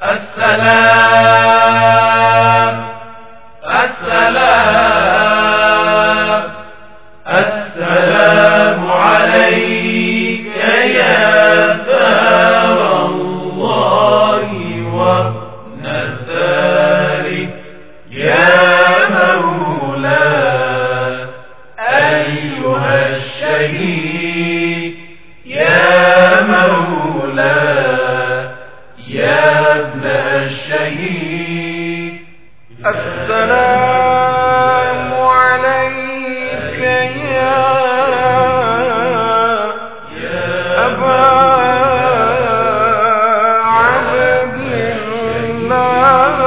السلام السلام السلام عليك يا ثار الله ونثاره يا مولاي أيها الشهيد يا مولاي يا ابن الشهيد. السلام عليك يا أبا عبد الله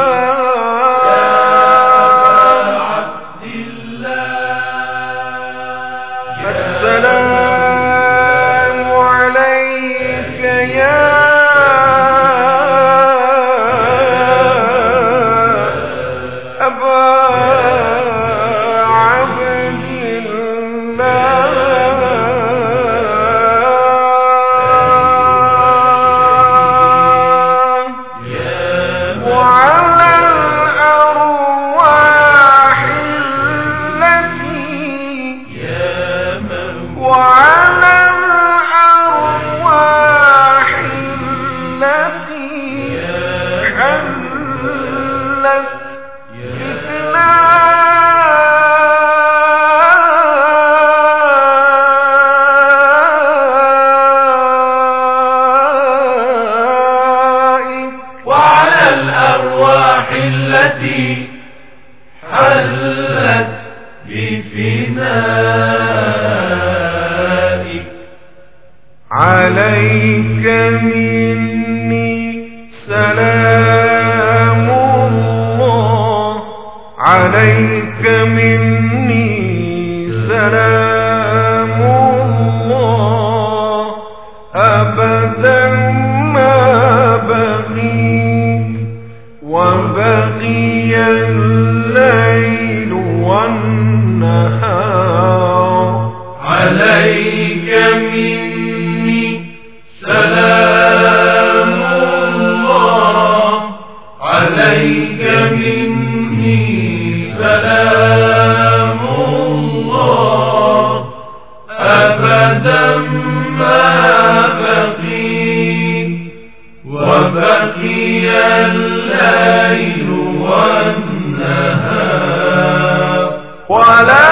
السلام عليك يا أبا عبد الله وعلى الأرواح التي حلت وعلى الأرواح التي حلت بفنائك عليك مني سلام الله عليك مني سلام الله أبدا ما بقيت وبقي الليل والنهار عليك مني سلام الله عليك مني سلام الله أبدا ما بقيت وبقي الليل والنهار ولا